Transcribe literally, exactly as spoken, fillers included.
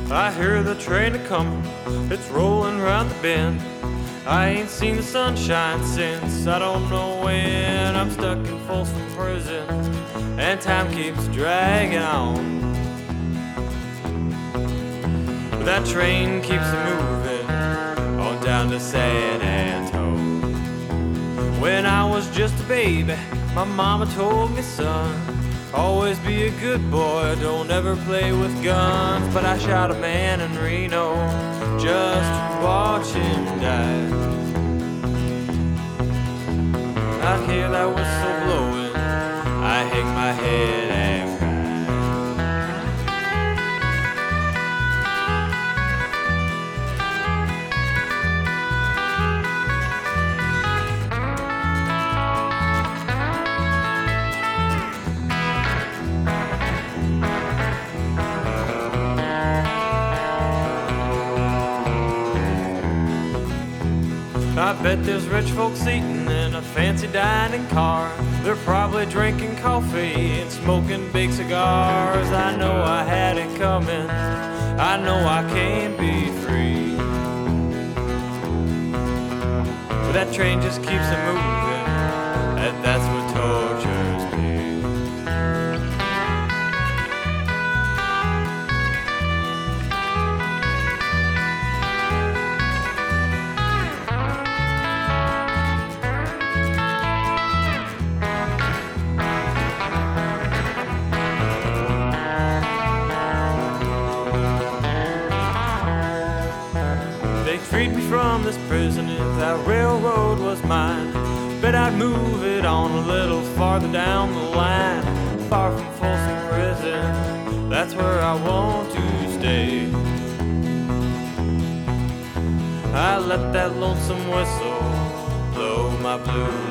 I hear the train a-comin', it's rolling round the bend. I ain't seen the sunshine since I don't know when. I'm stuck in Folsom Prison, and time keeps dragging on. But that train keeps moving on down to San Antone. When I was just a baby, my mama told me, son, always be a good boy, don't ever play with guns. But I shot a man in Reno just to watch him die. I hear that whistle blowing, I hang my head and cry. I bet there's rich folks eating in a fancy dining car. They're probably drinking coffee and smoking big cigars. I know I had it coming, I know I can't be free. But that train just keeps it moving, and that's what tortures me. Freed me from this prison, if that railroad was mine, bet I'd move it on a little farther down the line. Far from Folsom Prison, that's where I want to stay. I let that lonesome whistle blow my blues